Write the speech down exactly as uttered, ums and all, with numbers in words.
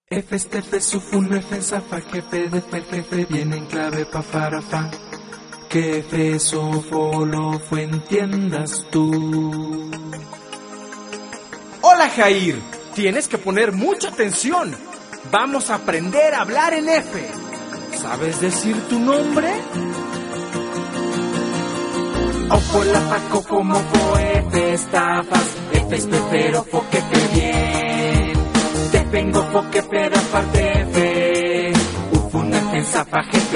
F este F sufun F zafa jefe de fer jefe viene en clave pa farafa. Que F sofo lo fue entiendas tú. Hola Jair, tienes que poner mucha atención. Vamos a aprender a hablar en F. ¿Sabes decir tu nombre? Ofo la faco como fo F estafas. F es pero fo que fe bien. Te vengo fo que pero aparte F. Ufun F zafa jefe.